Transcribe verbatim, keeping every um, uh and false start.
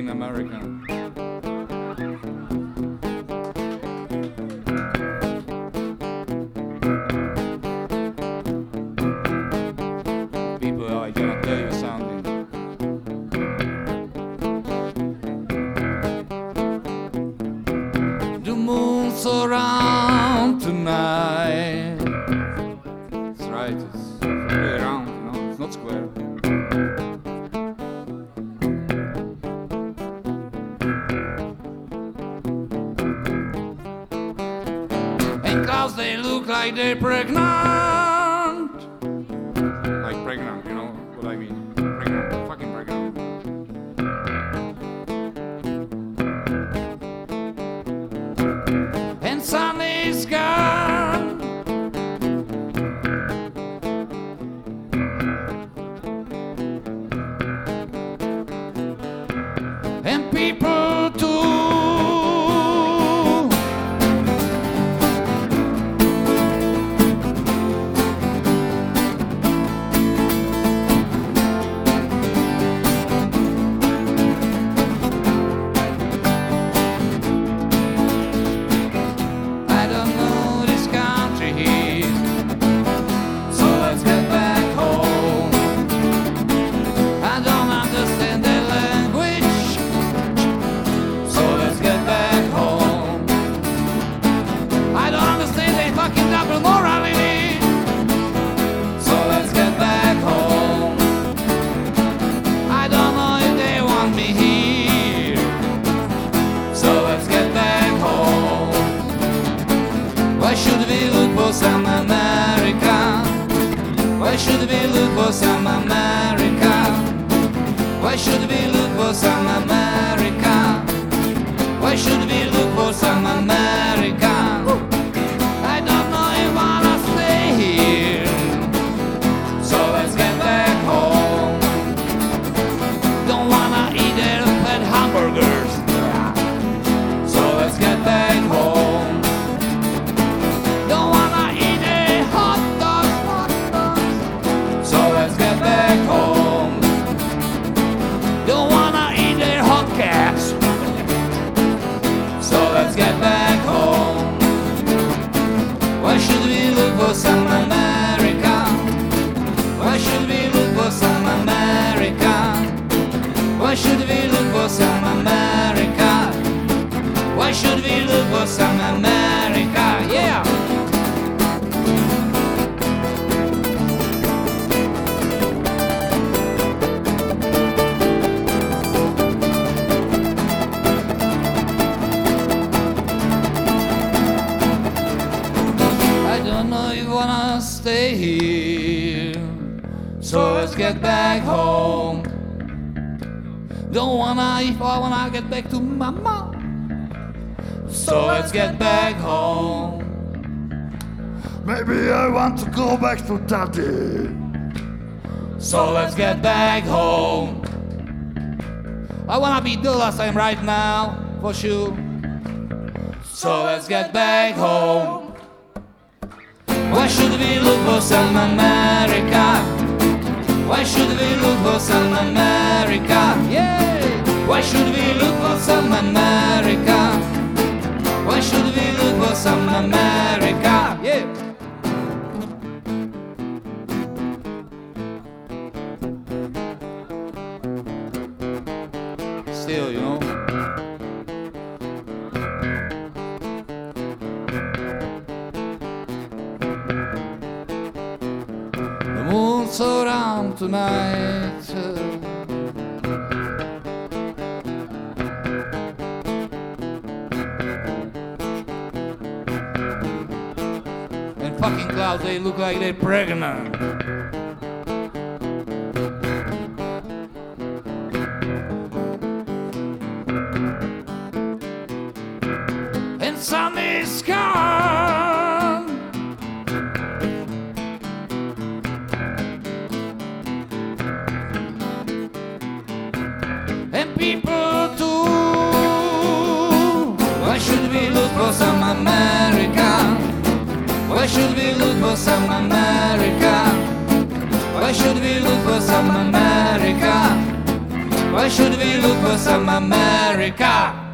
in America. People, I cannot tell you something. The moon's around tonight. That's right, it's really round, you know, it's not square. And clouds, they look like they're pregnant. Like pregnant, you know what I mean? Pregnant, fucking pregnant. And sun is gone. And people too. I don't know this country here, so let's get back home. I don't understand their language, so let's get back home. I don't understand their fucking double morality, so let's get back home. I don't know if they want me here, so let's get back home. Why should we look for some America? Why should we look for some America? Why should we look for some America? Why should we look for some America? I don't know if I wanna stay here, so let's get back home. Don't wanna eat their fat hamburgers, so let's get back home. Don't wanna eat their hot dogs, hot dogs, so let's get back home. Don't wanna eat their hot cats, so let's get back home. Why should we look for some America? Why should we look for some America? Why should we look for some America? Why should we look for some America? Yeah! I don't know if you wanna stay here, so let's get back home. Don't wanna if I wanna get back to mama, so let's get back home. Maybe I want to go back to daddy. So let's get back home. I wanna be the last time right now, for sure. So let's get back home. Why should we look for some America? Why should we look for some America? Yeah! Why should we look for some America? Why should we look for some America? Yeah! Still, you know. The moon's around tonight. And fucking clouds, they look like they're pregnant. And sun is gone. And people too. Why should we look for some America? Why should we look for some America? Why should we look for some America? Why should we look for some America?